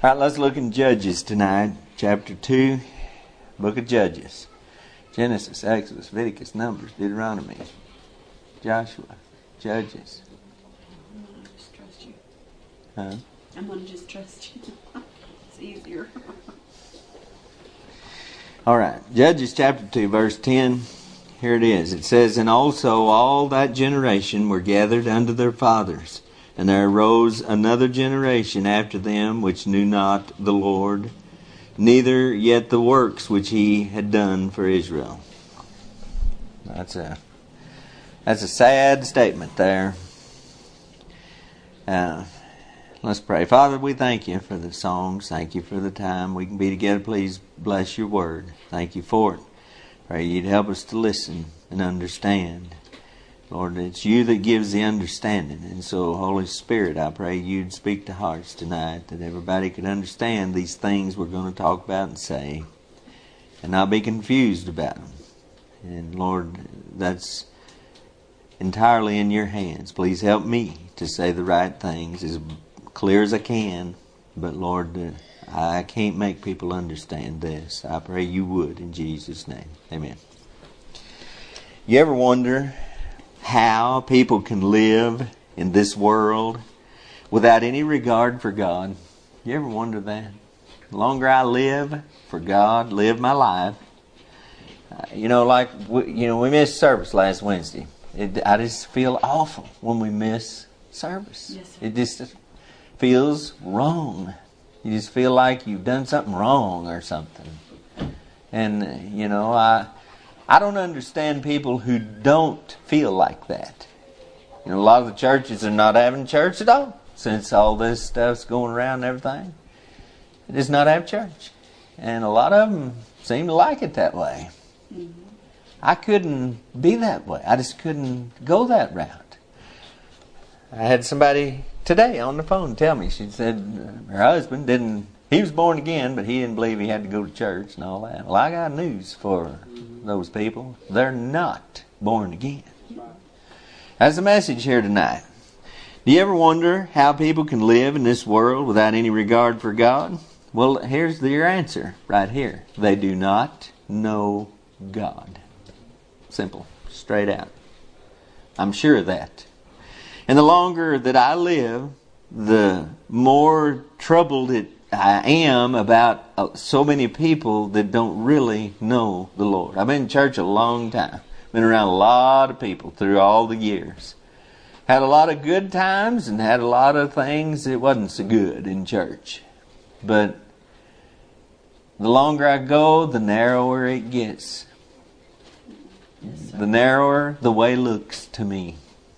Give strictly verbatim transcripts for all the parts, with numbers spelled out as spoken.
All right, let's look in Judges tonight. Chapter two, book of Judges. Genesis, Exodus, Leviticus, Numbers, Deuteronomy, Joshua, Judges. I'm going to just trust you. Huh? I'm going to just trust you. It's easier. All right, Judges chapter two, verse ten. Here it is. It says, "And also all that generation were gathered unto their fathers. And there arose another generation after them, which knew not the Lord, neither yet the works which He had done for Israel." That's a that's a sad statement there. Uh, let's pray. Father, we thank You for the songs. Thank You for the time we can be together. Please bless Your word. Thank You for it. Pray You'd help us to listen and understand. Lord, it's You that gives the understanding. And so, Holy Spirit, I pray You'd speak to hearts tonight, that everybody could understand these things we're going to talk about and say, and not be confused about them. And Lord, that's entirely in Your hands. Please help me to say the right things as clear as I can. But Lord, uh, I can't make people understand this. I pray You would, in Jesus' name. Amen. You ever wonder how people can live in this world without any regard for God? You ever wonder that? The longer I live for God, live my life, uh, you know, like we, you know, we missed service last Wednesday. It, I just feel awful when we miss service. Yes, sir. It just feels wrong. You just feel like you've done something wrong or something. And you know, I. I don't understand people who don't feel like that. You know, a lot of the churches are not having church at all since all this stuff's going around and everything. They just not have church. And a lot of them seem to like it that way. Mm-hmm. I couldn't be that way. I just couldn't go that route. I had somebody today on the phone tell me, she said her husband didn't, he was born again, but he didn't believe he had to go to church and all that. Well, I got news for those people. They're not born again. That's the message here tonight. Do you ever wonder how people can live in this world without any regard for God? Well, here's your answer right here. They do not know God. Simple. Straight out. I'm sure of that. And the longer that I live, the more troubled it I am about uh, so many people that don't really know the Lord. I've been in church a long time. Been around a lot of people through all the years. Had a lot of good times and had a lot of things that wasn't so good in church. But the longer I go, the narrower it gets. Yes, the narrower the way looks to me.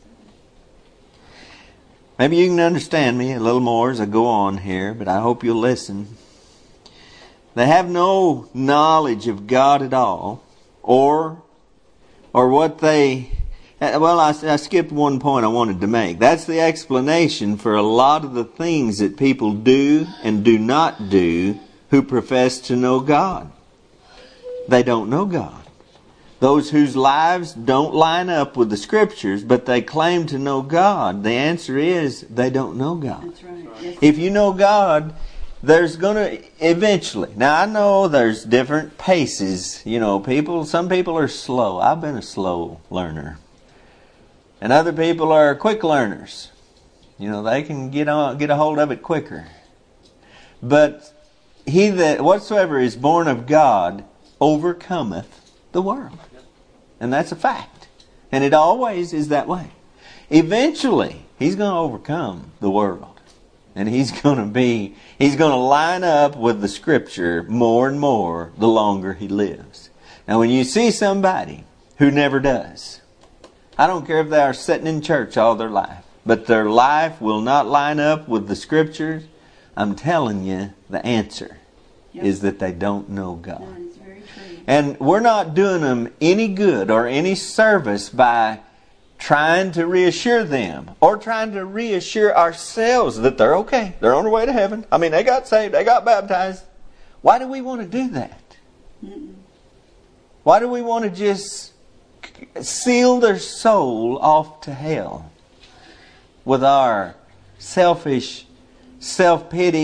Maybe you can understand me a little more as I go on here, but I hope you'll listen. They have no knowledge of God at all, or or what they... Well, I, I skipped one point I wanted to make. That's the explanation for a lot of the things that people do and do not do who profess to know God. They don't know God. Those whose lives don't line up with the Scriptures, but they claim to know God, the answer is they don't know God. That's right. Yes. If you know God, there's going to eventually... Now, I know there's different paces. You know, people. Some people are slow. I've been a slow learner. And other people are quick learners. You know, they can get on, get a hold of it quicker. But he that whatsoever is born of God overcometh the world. And that's a fact. And it always is that way. Eventually, he's going to overcome the world. And he's going to be, he's going to line up with the Scripture more and more the longer he lives. Now, when you see somebody who never does, I don't care if they are sitting in church all their life, but their life will not line up with the Scriptures, I'm telling you, the answer yep. is that they don't know God. That is very true. And we're not doing them any good or any service by trying to reassure them or trying to reassure ourselves that they're okay. They're on their way to heaven. I mean, they got saved. They got baptized. Why do we want to do that? Mm-mm. Why do we want to just seal their soul off to hell with our selfish, self-pity,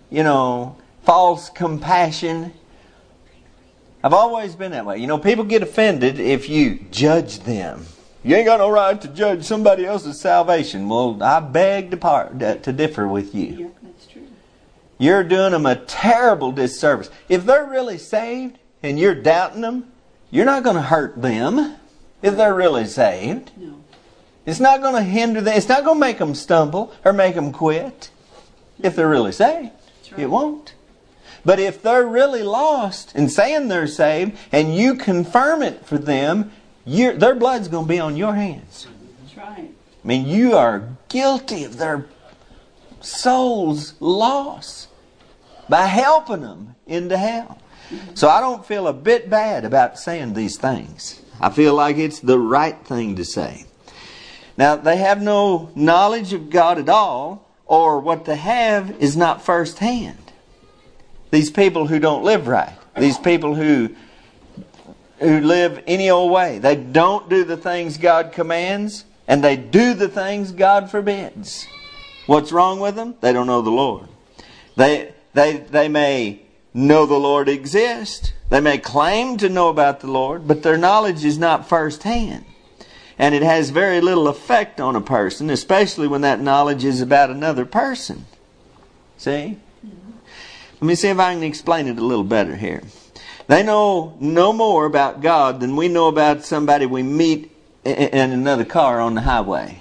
you know, false compassion. I've always been that way. You know, people get offended if you judge them. You ain't got no right to judge somebody else's salvation. Well, I beg to, part, to differ with you. Yeah, that's true. You're doing them a terrible disservice. If they're really saved and you're doubting them, you're not going to hurt them if they're really saved. No. It's not going to hinder them. It's not going to make them stumble or make them quit if they're really saved. That's right. It won't. But if they're really lost and saying they're saved and you confirm it for them, you're, their blood's going to be on your hands. That's right. I mean, you are guilty of their soul's loss by helping them into hell. So I don't feel a bit bad about saying these things. I feel like it's the right thing to say. Now, they have no knowledge of God at all, or what they have is not firsthand. These people who don't live right. These people who who live any old way. They don't do the things God commands, and they do the things God forbids. What's wrong with them? They don't know the Lord. They they they may know the Lord exists. They may claim to know about the Lord, but their knowledge is not firsthand. And it has very little effect on a person, especially when that knowledge is about another person. See? Let me see if I can explain it a little better here. They know no more about God than we know about somebody we meet in another car on the highway.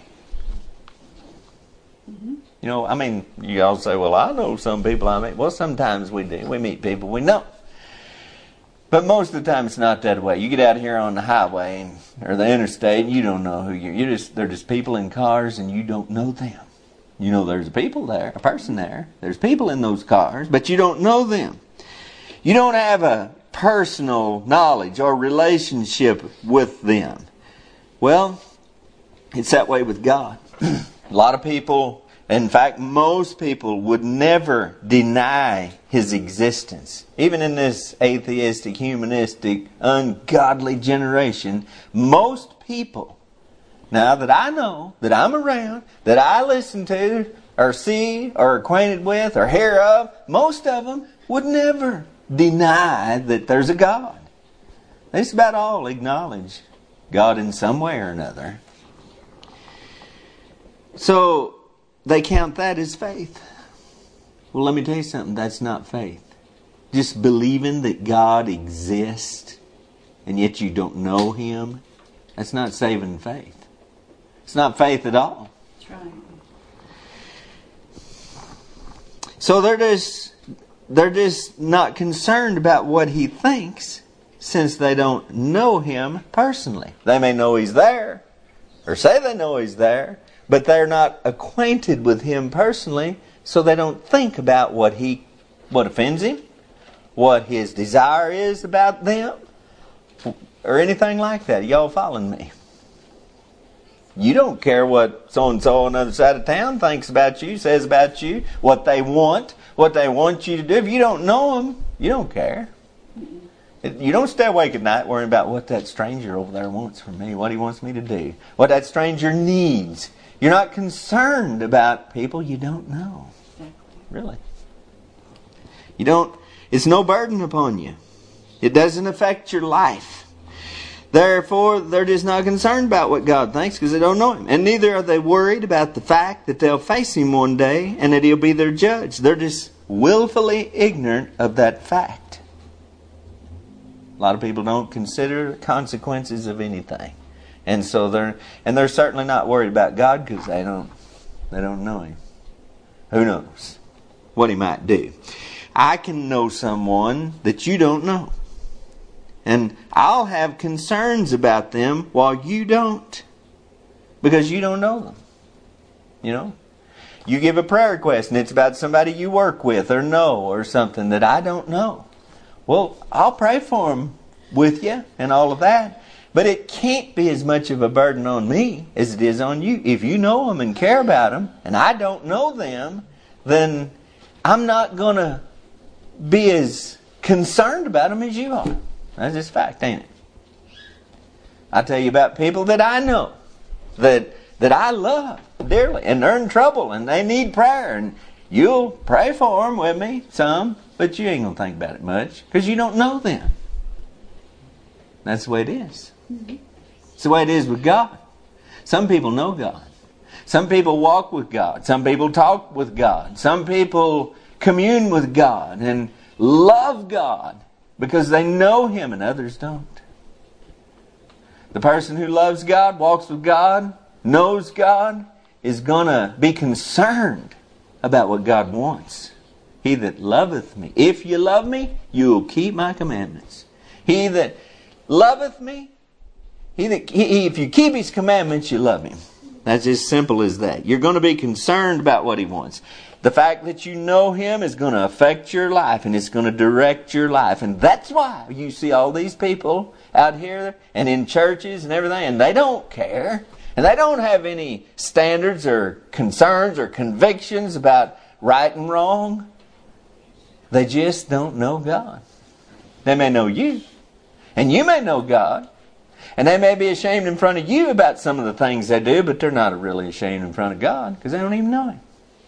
Mm-hmm. You know, I mean, you all say, well, I know some people I meet. Well, sometimes we do. We meet people we know. But most of the time it's not that way. You get out here on the highway and, or the interstate and you don't know who you're. You just, they're just people in cars and you don't know them. You know there's people there, a person there. There's people in those cars, but you don't know them. You don't have a personal knowledge or relationship with them. Well, it's that way with God. A lot of people, in fact, most people would never deny His existence. Even in this atheistic, humanistic, ungodly generation, most people, now that I know, that I'm around, that I listen to, or see, or acquainted with, or hear of, most of them would never deny that there's a God. They just about all acknowledge God in some way or another. So, they count that as faith. Well, let me tell you something. That's not faith. Just believing that God exists, and yet you don't know Him, that's not saving faith. It's not faith at all. That's right. So they're just, they're just not concerned about what He thinks, since they don't know Him personally. They may know He's there, or say they know He's there, but they're not acquainted with Him personally, so they don't think about what He, what offends Him, what His desire is about them, or anything like that. Y'all following me? You don't care what so-and-so on the other side of town thinks about you, says about you, what they want, what they want you to do. If you don't know them, you don't care. You don't stay awake at night worrying about what that stranger over there wants from me, what he wants me to do, what that stranger needs. You're not concerned about people you don't know. Really. You don't, it's no burden upon you. It doesn't affect your life. Therefore, they're just not concerned about what God thinks because they don't know Him. And neither are they worried about the fact that they'll face Him one day and that He'll be their judge. They're just willfully ignorant of that fact. A lot of people don't consider the consequences of anything. And so they're and they're certainly not worried about God because they don't they don't know Him. Who knows what He might do? I can know someone that you don't know. And I'll have concerns about them while you don't. Because you don't know them. You know? You give a prayer request and it's about somebody you work with or know or something that I don't know. Well, I'll pray for them with you and all of that. But it can't be as much of a burden on me as it is on you. If you know them and care about them and I don't know them, then I'm not going to be as concerned about them as you are. That's just fact, ain't it? I tell you about people that I know, that that I love dearly, and they're in trouble, and they need prayer, and You'll pray for them with me, some, but you ain't going to think about it much because you don't know them. That's the way it is. Mm-hmm. It's the way it is with God. Some people know God. Some people walk with God. Some people talk with God. Some people commune with God and love God because they know Him and others don't. The person who loves God, walks with God, knows God, is going to be concerned about what God wants. He that loveth me. If you love me, you will keep my commandments. He that loveth me, he that, he, if you keep His commandments, you love Him. That's as simple as that. You're going to be concerned about what He wants. The fact that you know Him is going to affect your life and it's going to direct your life. And that's why you see all these people out here and in churches and everything, and they don't care. And they don't have any standards or concerns or convictions about right and wrong. They just don't know God. They may know you. And you may know God. And they may be ashamed in front of you about some of the things they do, but they're not really ashamed in front of God because they don't even know Him.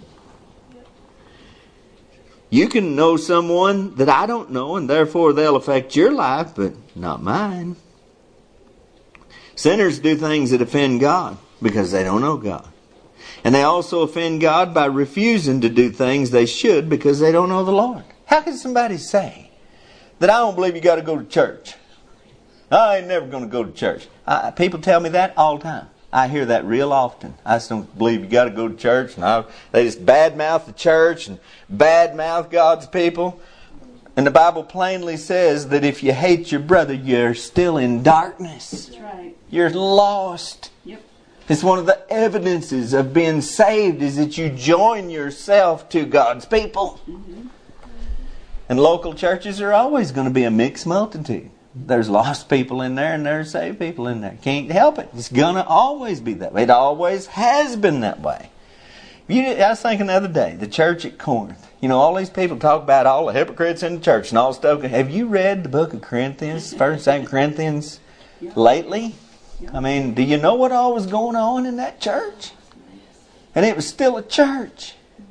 You can know someone that I don't know, and therefore they'll affect your life, but not mine. Sinners do things that offend God because they don't know God. And they also offend God by refusing to do things they should because they don't know the Lord. How can somebody say that I don't believe you got to go to church? I ain't never going to go to church. I, people tell me that all the time. I hear that real often. I just don't believe you got to go to church. And I, they just badmouth the church and badmouth God's people. And the Bible plainly says that if you hate your brother, you're still in darkness. That's right. You're lost. Yep. It's one of the evidences of being saved is that you join yourself to God's people. Mm-hmm. And local churches are always going to be a mixed multitude. There's lost people in there and there's saved people in there. Can't help it. It's going to always be that way. It always has been that way. You, I was thinking the other day, the church at Corinth. You know, all these people talk about all the hypocrites in the church and all stuff. Have you read the book of Corinthians, First and Second Corinthians, yeah. lately? Yeah. I mean, do you know what all was going on in that church? And it was still a church.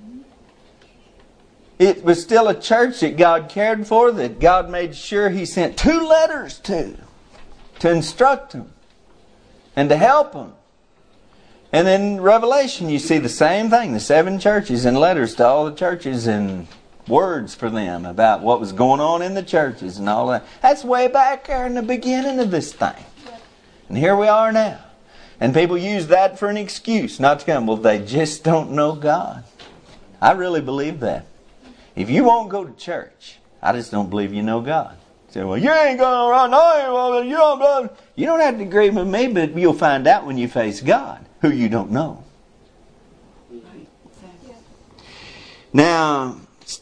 It was still a church that God cared for, that God made sure He sent two letters to, to instruct them and to help them. And in Revelation you see the same thing, the seven churches and letters to all the churches and words for them about what was going on in the churches and all that. That's way back there in the beginning of this thing. And here we are now. And people use that for an excuse not to come. Well, they just don't know God. I really believe that. If you won't go to church, I just don't believe you know God. Say, well, you ain't going around. No, you don't. You don't have to agree with me, but you'll find out when you face God who you don't know. Now,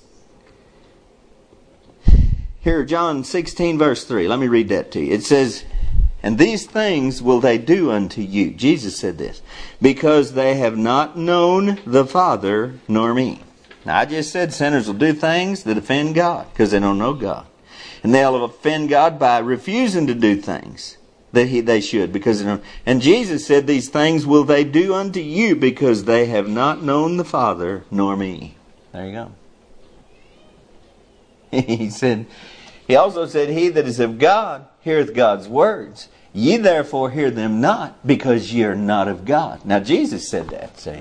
here, John sixteen, verse three. Let me read that to you. It says, and these things will they do unto you. Jesus said this. Because they have not known the Father nor me. Now, I just said sinners will do things that offend God because they don't know God. And they'll offend God by refusing to do things that he, they should. Because they don't. And Jesus said, these things will they do unto you because they have not known the Father nor me. There you go. He said, he also said, he that is of God heareth God's words. Ye therefore hear them not because ye are not of God. Now, Jesus said that, see.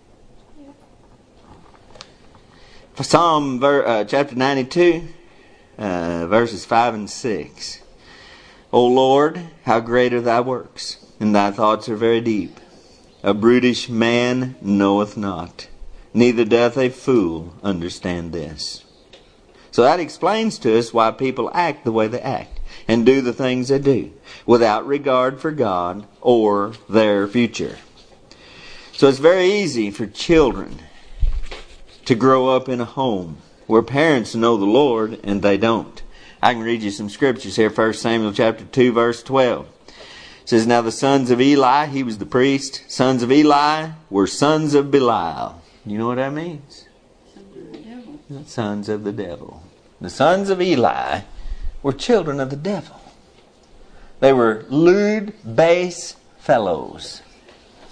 Psalm uh, chapter ninety-two, uh, verses five and six. O Lord, how great are thy works, and thy thoughts are very deep. A brutish man knoweth not, neither doth a fool understand this. So that explains to us why people act the way they act, and do the things they do, without regard for God or their future. So it's very easy for children to grow up in a home where parents know the Lord and they don't. I can read you some scriptures here. First Samuel chapter two, verse twelve. It says, now the sons of Eli, he was the priest. Sons of Eli were sons of Belial. You know what that means? Sons of the devil. Sons of the devil. The sons of Eli were children of the devil. They were lewd, base fellows.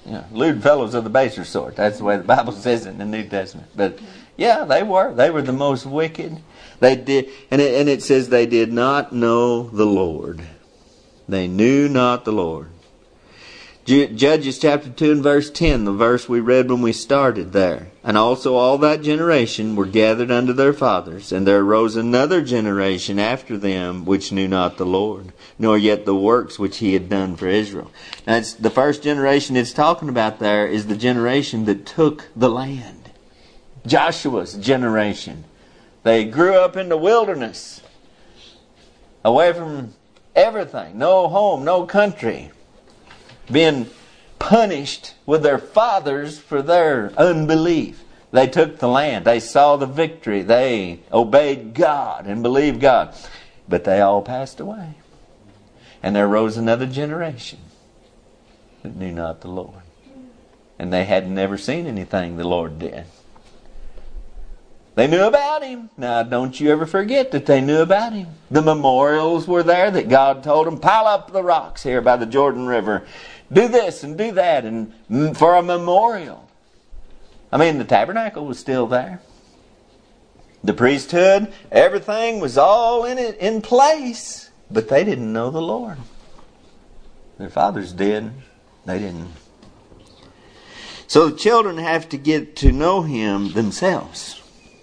You know, lewd fellows of the baser sort. That's the way the Bible says it in the New Testament. But yeah, they were. They were the most wicked. They did, and it, and it says they did not know the Lord. They knew not the Lord. Judges chapter two and verse ten, the verse we read when we started there. And also all that generation were gathered unto their fathers, and there arose another generation after them which knew not the Lord, nor yet the works which He had done for Israel. Now it's the first generation it's talking about there is the generation that took the land. Joshua's generation. They grew up in the wilderness, away from everything, no home, no country, being punished with their fathers for their unbelief. They took the land. They saw the victory. They obeyed God and believed God. But they all passed away. And there rose another generation that knew not the Lord. And they had never seen anything the Lord did. They knew about Him. Now, don't you ever forget that they knew about Him. The memorials were there that God told them, pile up the rocks here by the Jordan River. Do this and do that and for a memorial. I mean, the tabernacle was still there. The priesthood, everything was all in it, in place. But they didn't know the Lord. Their fathers did. They didn't. So the children have to get to know Him themselves.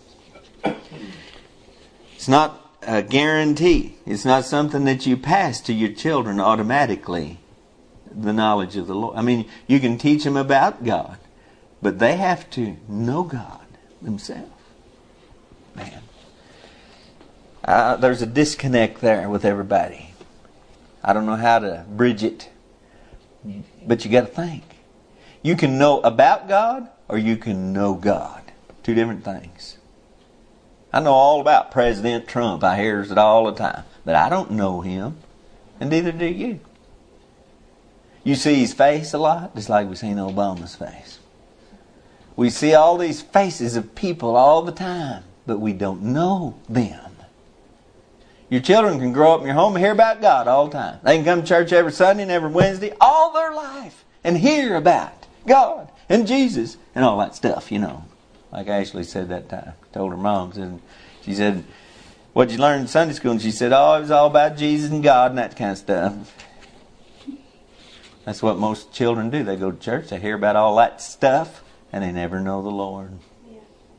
It's not a guarantee. It's not something that you pass to your children automatically, the knowledge of the Lord. I mean, you can teach them about God, but they have to know God themselves. Man, uh, there's a disconnect there with everybody. I don't know how to bridge it, but you got to think. You can know about God or you can know God. Two different things. I know all about President Trump. I hear it all the time. But I don't know him. And neither do you. You see his face a lot, just like we've seen Obama's face. We see all these faces of people all the time, but we don't know them. Your children can grow up in your home and hear about God all the time. They can come to church every Sunday and every Wednesday all their life and hear about God and Jesus and all that stuff, you know. Like Ashley said that time. Told her mom. Said, she said, what'd you learn in Sunday school? And she said, oh, it was all about Jesus and God and that kind of stuff. That's what most children do. They go to church, they hear about all that stuff, and they never know the Lord. Yeah.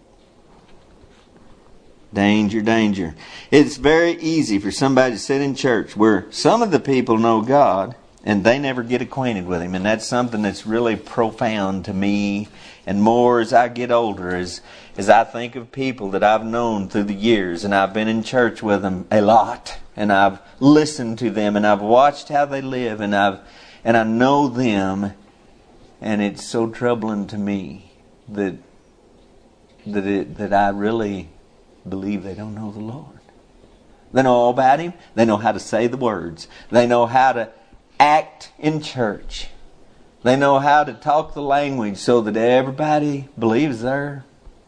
Danger, danger. It's very easy for somebody to sit in church where some of the people know God and they never get acquainted with Him. And that's something that's really profound to me. And more as I get older, as, as I think of people that I've known through the years, and I've been in church with them a lot, and I've listened to them, and I've watched how they live, and I've and I know them, and it's so troubling to me that that it, that I really believe they don't know the Lord. They know all about Him. They know how to say the words. They know how to act in church. They know how to talk the language so that everybody believes they're...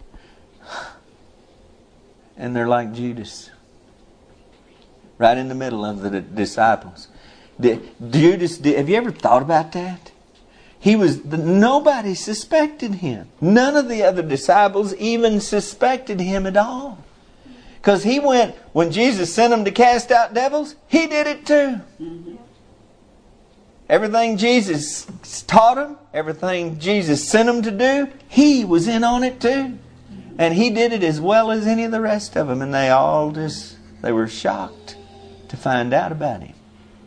And they're like Judas. Right in the middle of the disciples. Judas, have you ever thought about that? He was... Nobody suspected him. None of the other disciples even suspected him at all. Because he went... When Jesus sent him to cast out devils, he did it too. Mm-hmm. Everything Jesus taught him, everything Jesus sent him to do, he was in on it too. And he did it as well as any of the rest of them. And they all just, they were shocked to find out about Him.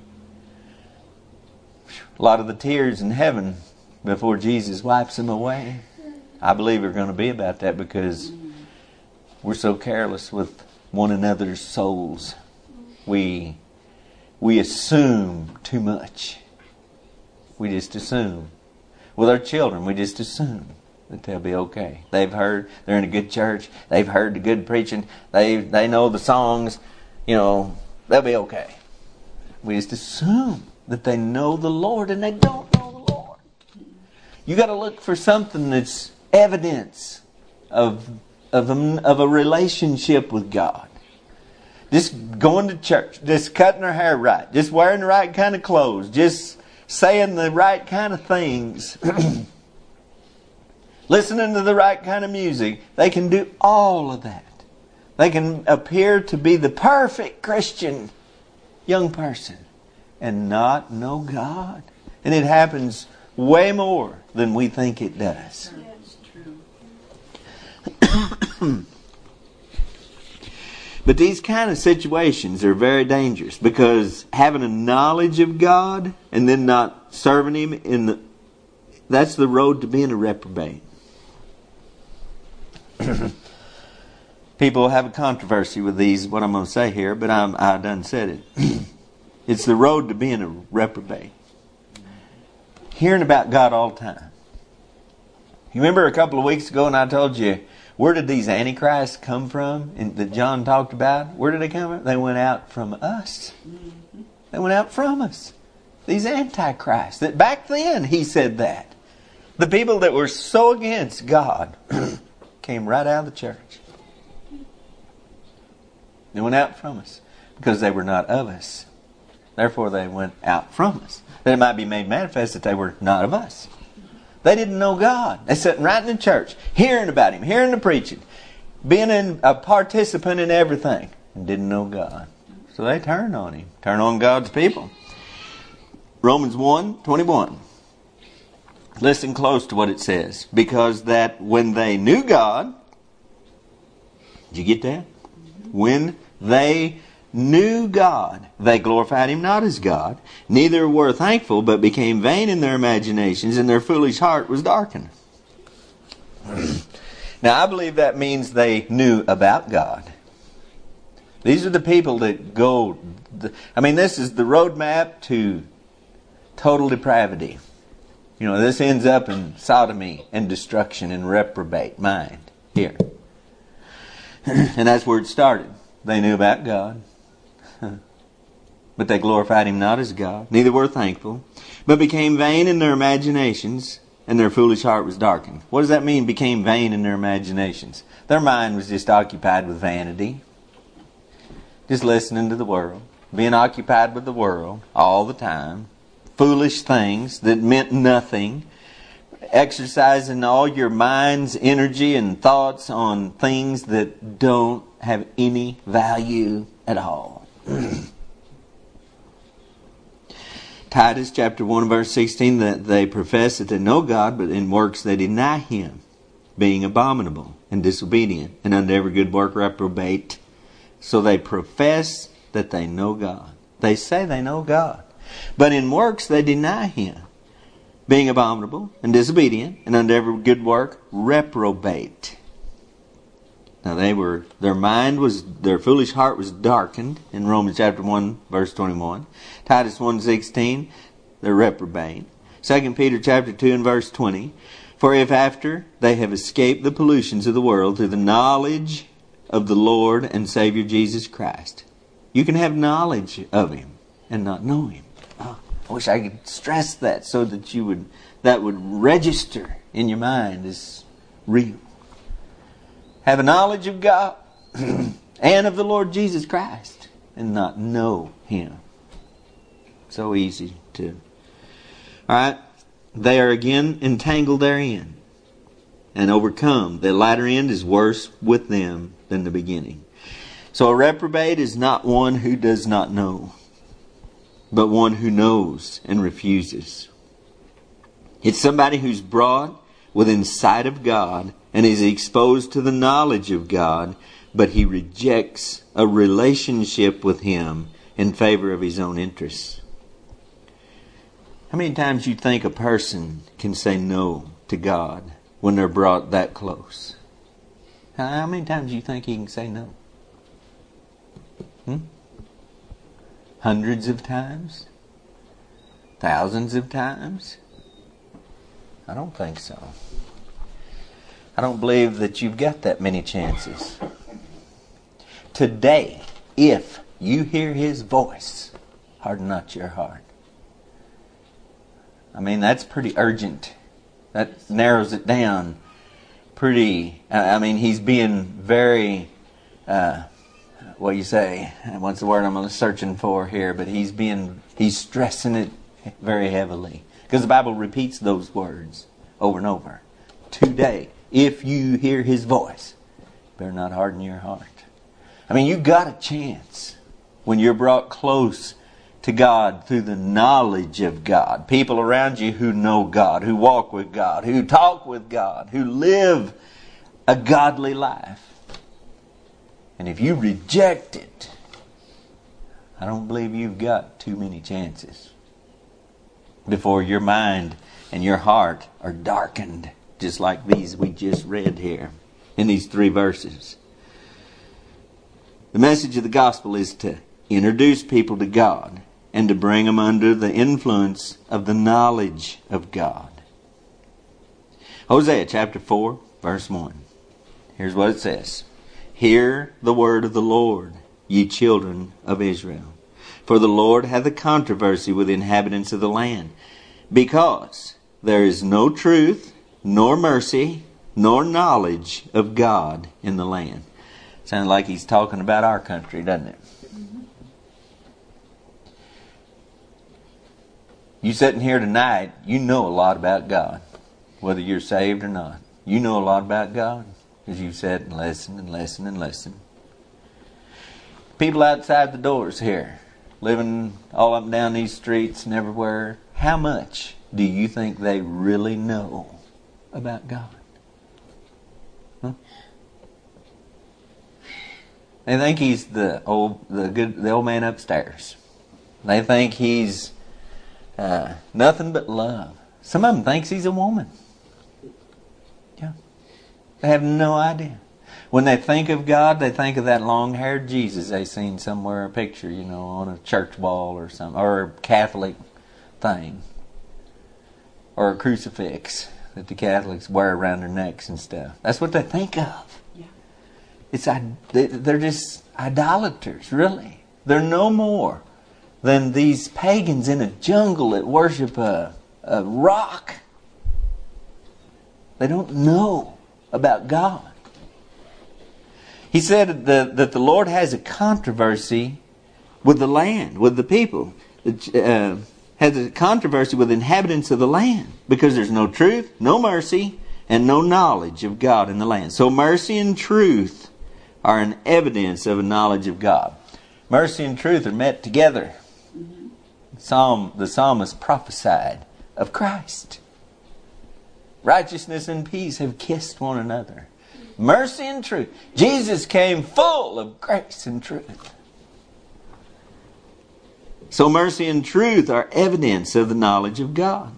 A lot of the tears in heaven before Jesus wipes them away, I believe are going to be about that, because we're so careless with one another's souls. We, we assume too much. We just assume. With our children, we just assume that they'll be okay. They've heard, they're in a good church. They've heard the good preaching. They they know the songs. You know, they'll be okay. We just assume that they know the Lord, and they don't know the Lord. You got to look for something that's evidence of of a, of a relationship with God. Just going to church, just cutting her hair right, just wearing the right kind of clothes, just saying the right kind of things, listening to the right kind of music. They can do all of that. They can appear to be the perfect Christian young person and not know God. And it happens way more than we think it does. That's true. But these kind of situations are very dangerous, because having a knowledge of God and then not serving Him, in the, that's the road to being a reprobate. People have a controversy with these, what I'm going to say here, but I'm, I done said it. It's the road to being a reprobate. Hearing about God all the time. You remember a couple of weeks ago when I told you, where did these antichrists come from and that John talked about? Where did they come from? They went out from us. They went out from us. These antichrists. That back then he said that. The people that were so against God came right out of the church. They went out from us because they were not of us. Therefore they went out from us. That it might be made manifest that they were not of us. They didn't know God. They sitting right in the church, hearing about Him, hearing the preaching, being in, a participant in everything, and didn't know God. So they turned on Him, turned on God's people. Romans one twenty-one. Listen close to what it says. Because that when they knew God, did you get that? When they knew God, they glorified Him not as God, neither were thankful, but became vain in their imaginations, and their foolish heart was darkened. Now, I believe that means they knew about God. These are the people that go... I mean, this is the roadmap to total depravity. You know, this ends up in sodomy and destruction and reprobate mind here. And that's where it started. They knew about God. But they glorified Him not as God, neither were thankful, but became vain in their imaginations, and their foolish heart was darkened. What does that mean, became vain in their imaginations? Their mind was just occupied with vanity. Just listening to the world. Being occupied with the world all the time. Foolish things that meant nothing. Exercising all your mind's energy and thoughts on things that don't have any value at all. Titus chapter one verse sixteen, that they profess that they know God, but in works they deny Him, being abominable and disobedient, and unto every good work reprobate. So they profess that they know God. They say they know God, but in works they deny Him, being abominable and disobedient, and unto every good work reprobate. Now they were, their mind was, their foolish heart was darkened in Romans chapter one verse twenty-one. Titus one sixteen, they're reprobate. Second Peter chapter two and verse twenty. For if after they have escaped the pollutions of the world through the knowledge of the Lord and Savior Jesus Christ. You can have knowledge of Him and not know Him. Oh, I wish I could stress that so that you would, that would register in your mind as real. Have a knowledge of God and of the Lord Jesus Christ and not know Him. So easy to. Alright. They are again entangled therein and overcome. The latter end is worse with them than the beginning. So a reprobate is not one who does not know, but one who knows and refuses. It's somebody who's brought within sight of God and is exposed to the knowledge of God, but he rejects a relationship with Him in favor of his own interests. How many times you think a person can say no to God when they're brought that close? How many times do you think he can say no? Hmm? Hundreds of times? Thousands of times? I don't think so. I don't believe that you've got that many chances. Today, if you hear His voice, harden not your heart. I mean, that's pretty urgent. That narrows it down pretty. I mean, He's being very, uh, what do you say? What's the word I'm searching for here? But He's being, He's stressing it very heavily. Because the Bible repeats those words over and over. Today, if you hear His voice, better not harden your heart. I mean, you got a chance when you're brought close to God through the knowledge of God. People around you who know God, who walk with God, who talk with God, who live a godly life. And if you reject it, I don't believe you've got too many chances before your mind and your heart are darkened, just like these we just read here in these three verses. The message of the gospel is to introduce people to God and to bring them under the influence of the knowledge of God. Hosea chapter four, verse one. Here's what it says. Hear the word of the Lord, ye children of Israel. For the Lord hath a controversy with the inhabitants of the land, because there is no truth, nor mercy, nor knowledge of God in the land. Sounds like he's talking about our country, doesn't it? Mm-hmm. You sitting here tonight, you know a lot about God, whether you're saved or not. You know a lot about God because you've sat and listened and listened and listened. People outside the doors here, living all up and down these streets and everywhere, how much do you think they really know about God? Huh? They think he's the old, the good, the old man upstairs. They think he's uh, nothing but love. Some of them thinks he's a woman. Yeah, they have no idea. When they think of God, they think of that long-haired Jesus they seen somewhere, a picture, you know, on a church wall or something, or a Catholic thing, or a crucifix that the Catholics wear around their necks and stuff. That's what they think of. Yeah. It's they're just idolaters, really. They're no more than these pagans in a jungle that worship a, a rock. They don't know about God. He said that, that the Lord has a controversy with the land, with the people. Uh, has a controversy with the inhabitants of the land because there's no truth, no mercy, and no knowledge of God in the land. So mercy and truth are an evidence of a knowledge of God. Mercy and truth are met together. Mm-hmm. Psalm, the psalmist prophesied of Christ. Righteousness and peace have kissed one another. Mercy and truth. Jesus came full of grace and truth. So mercy and truth are evidence of the knowledge of God.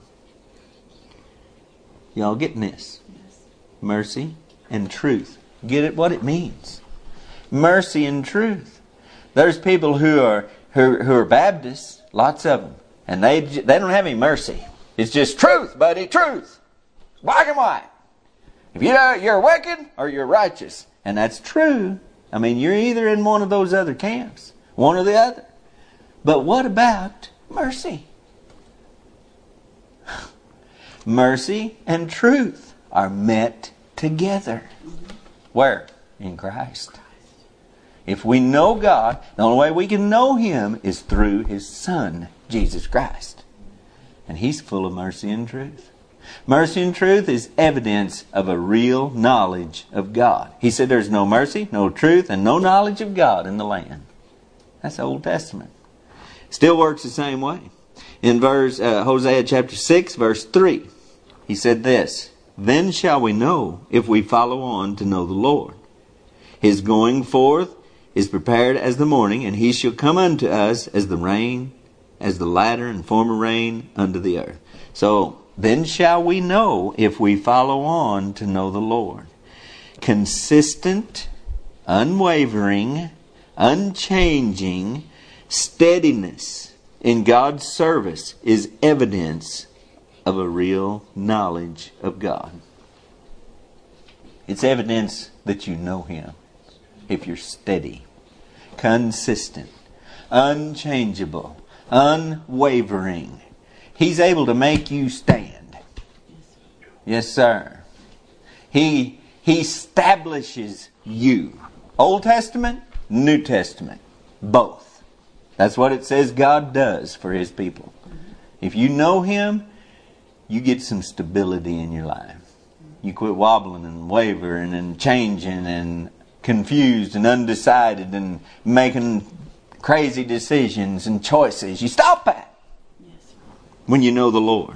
Y'all getting this? Yes. Mercy and truth. Get it what it means. Mercy and truth. There's people who are who, who are Baptists, lots of them, and they they don't have any mercy. It's just truth, buddy, truth. Black and white. If you know you're wicked or you're righteous, and that's true. I mean, you're either in one of those other camps, one or the other. But what about mercy? Mercy and truth are met together. Where? In Christ. If we know God, the only way we can know Him is through His Son, Jesus Christ. And He's full of mercy and truth. Mercy and truth is evidence of a real knowledge of God. He said there's no mercy, no truth, and no knowledge of God in the land. That's the Old Testament. Still works the same way. In verse uh, Hosea chapter six, verse three, he said this, Then shall we know if we follow on to know the Lord. His going forth is prepared as the morning, and He shall come unto us as the rain, as the latter and former rain unto the earth. So, then shall we know if we follow on to know the Lord. Consistent, unwavering, unchanging steadiness in God's service is evidence of a real knowledge of God. It's evidence that you know Him if you're steady, consistent, unchangeable, unwavering. He's able to make you stand. Yes, sir. He, he establishes you. Old Testament, New Testament, both. That's what it says God does for His people. If you know Him, you get some stability in your life. You quit wobbling and wavering and changing and confused and undecided and making crazy decisions and choices. You stop that Yes. when you know the Lord.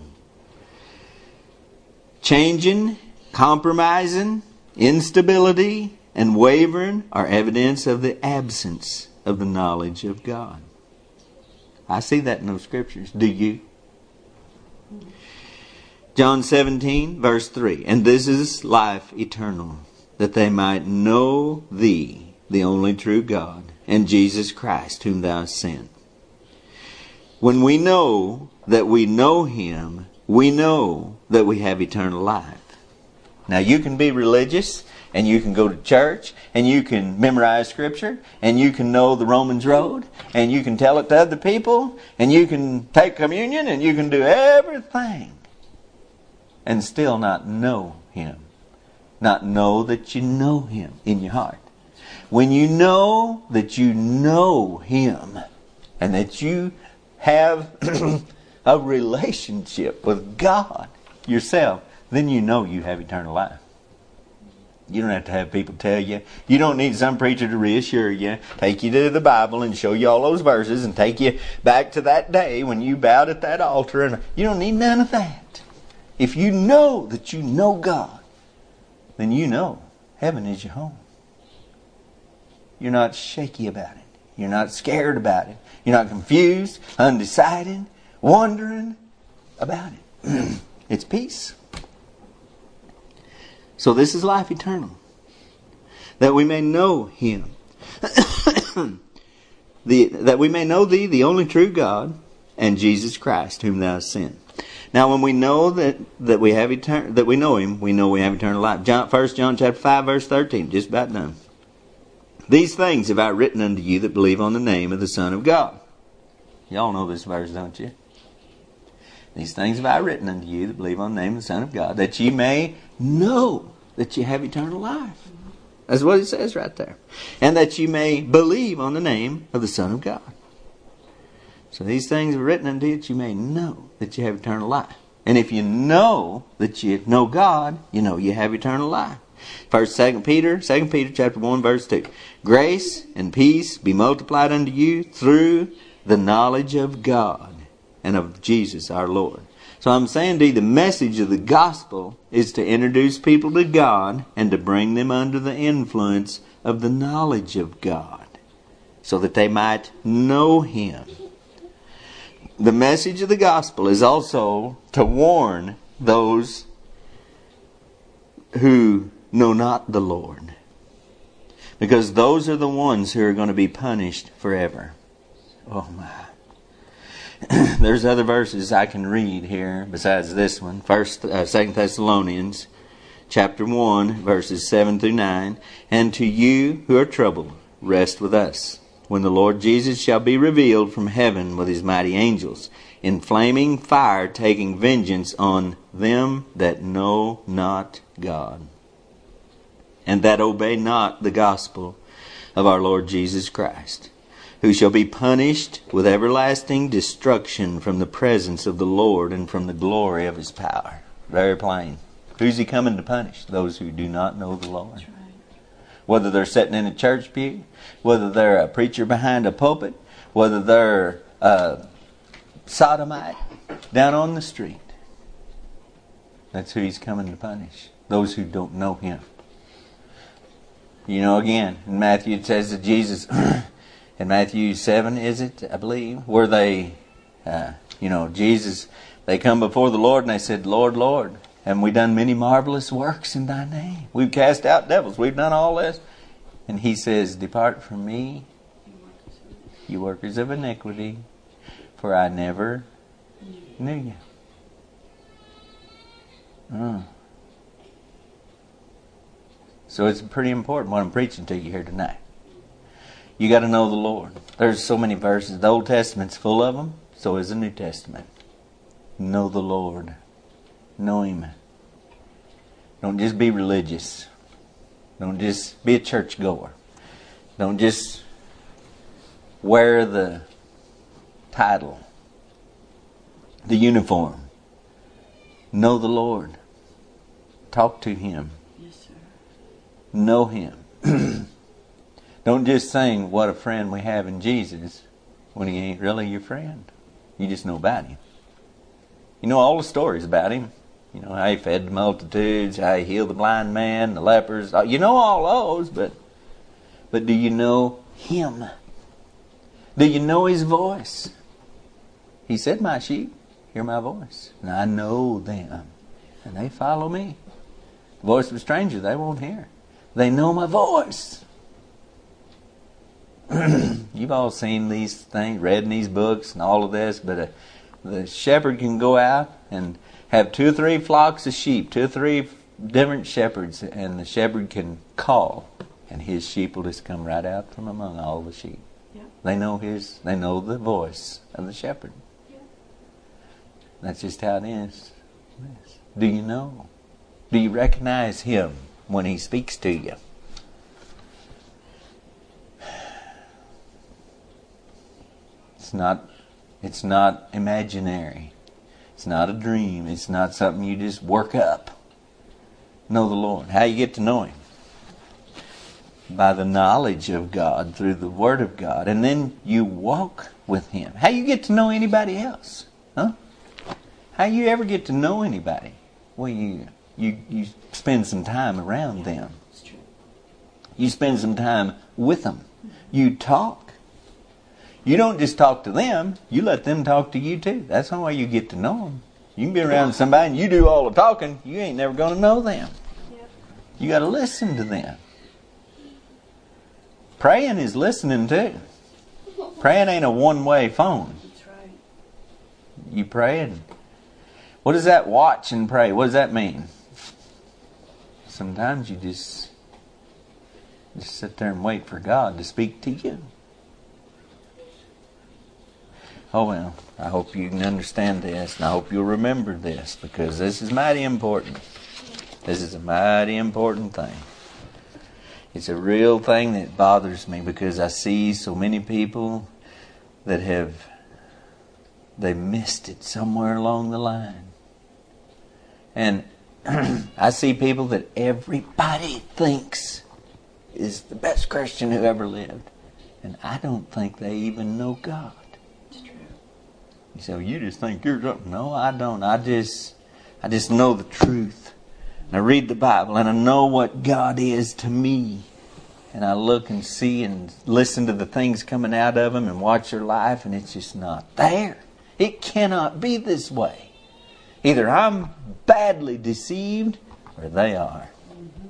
Changing, compromising, instability, and wavering are evidence of the absence of the knowledge of God. I see that in those scriptures. Do you? John seventeen, verse three. And this is life eternal, that they might know Thee, the only true God, and Jesus Christ, whom Thou hast sent. When we know that we know Him, we know that we have eternal life. Now you can be religious, and you can go to church, and you can memorize Scripture, and you can know the Romans Road, and you can tell it to other people, and you can take communion, and you can do everything, and still not know Him. Not know that you know Him in your heart. When you know that you know Him, and that you have a relationship with God yourself, then you know you have eternal life. You don't have to have people tell you. You don't need some preacher to reassure you, take you to the Bible and show you all those verses and take you back to that day when you bowed at that altar. And you don't need none of that. If you know that you know God, then you know heaven is your home. You're not shaky about it. You're not scared about it. You're not confused, undecided, wondering about it. It's peace. So this is life eternal, that we may know Him, the, that we may know Thee, the only true God, and Jesus Christ, whom Thou hast sent. Now, when we know that, that we have etern- that we know Him, we know we have eternal life. John, First John chapter five, verse thirteen, just about done. These things have I written unto you that believe on the name of the Son of God. Y'all know this verse, don't you? These things have I written unto you that believe on the name of the Son of God, that ye may know that you have eternal life. That's what it says right there. And that you may believe on the name of the Son of God. So these things are written unto you that you may know that you have eternal life. And if you know that you know God, you know you have eternal life. First, Second Peter, Second Peter chapter one, verse two. Grace and peace be multiplied unto you through the knowledge of God and of Jesus our Lord. So I'm saying to you, the message of the gospel is to introduce people to God and to bring them under the influence of the knowledge of God, so that they might know Him. The message of the gospel is also to warn those who know not the Lord, because those are the ones who are going to be punished forever. Oh my. There's other verses I can read here besides this one. First, uh, Second Thessalonians chapter one, verses seven through nine. And to you who are troubled, rest with us, when the Lord Jesus shall be revealed from heaven with His mighty angels, in flaming fire, taking vengeance on them that know not God, and that obey not the gospel of our Lord Jesus Christ, who shall be punished with everlasting destruction from the presence of the Lord and from the glory of His power. Very plain. Who's He coming to punish? Those who do not know the Lord. That's right. Whether they're sitting in a church pew, whether they're a preacher behind a pulpit, whether they're a sodomite down on the street. That's who He's coming to punish. Those who don't know Him. You know, again, in Matthew it says that Jesus... In Matthew seven, is it, I believe, where they, uh, you know, Jesus, they come before the Lord and they said, Lord, Lord, haven't we done many marvelous works in Thy name? We've cast out devils. We've done all this. And He says, depart from me, you workers of iniquity, for I never knew you. Mm. So it's pretty important what I'm preaching to you here tonight. You got to know the Lord. There's so many verses. The Old Testament's full of them. So is the New Testament. Know the Lord. Know Him. Don't just be religious. Don't just be a churchgoer. Don't just wear the title. the uniform. Know the Lord. Talk to Him. Yes, sir. Know Him. Don't just sing what a friend we have in Jesus when He ain't really your friend. You just know about Him. You know all the stories about Him. You know how He fed the multitudes, how He healed the blind man, the lepers. You know all those, but but do you know Him? Do you know His voice? He said, my sheep hear my voice, and I know them, and they follow me. The voice of a stranger they won't hear. They know my voice. You've all seen these things, read in these books and all of this, but a, the shepherd can go out and have two or three flocks of sheep, two or three different shepherds, and the shepherd can call, and his sheep will just come right out from among all the sheep. Yeah. They know his. They know the voice of the shepherd. Yeah. That's just how it is. Yes. Do you know? Do you recognize Him when He speaks to you? It's not. It's not imaginary. It's not a dream. It's not something you just work up. Know the Lord. How you get to know Him? By the knowledge of God through the Word of God. And then you walk with Him. How you get to know anybody else? Huh? How you ever get to know anybody? Well, you, you, you spend some time around them. It's true. You spend some time with them. You talk. You don't just talk to them. You let them talk to you too. That's the way you get to know them. You can be around somebody and you do all the talking. You ain't never going to know them. Yep. You got to listen to them. Praying is listening too. Praying ain't a one-way phone. That's right. You pray and what does that watch and pray? What does that mean? Sometimes you just just sit there and wait for God to speak to you. Oh well, I hope you can understand this, and I hope you'll remember this, because this is mighty important. This is a mighty important thing. It's a real thing that bothers me, because I see so many people that have, they missed it somewhere along the line. And I see people that everybody thinks is the best Christian who ever lived. And I don't think they even know God. It's true. You say, well, you just think you're something. No, I don't. I just, I just know the truth. And I read the Bible and I know what God is to me. And I look and see and listen to the things coming out of Him and watch their life, and it's just not there. It cannot be this way. Either I'm badly deceived or they are. Mm-hmm.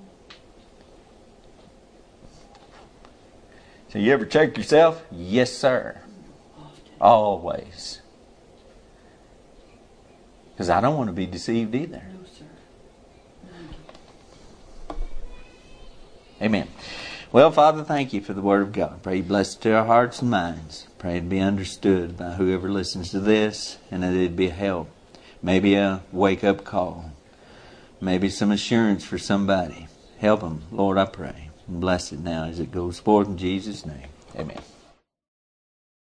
So you ever check yourself? Yes, sir. Often. Always. Because I don't want to be deceived either. No, sir. No. Amen. Well, Father, thank you for the Word of God. Pray you bless it to our hearts and minds. Pray it be understood by whoever listens to this, and that it be a help. Maybe a wake-up call. Maybe some assurance for somebody. Help them, Lord, I pray. And bless it now as it goes forth in Jesus' name. Amen.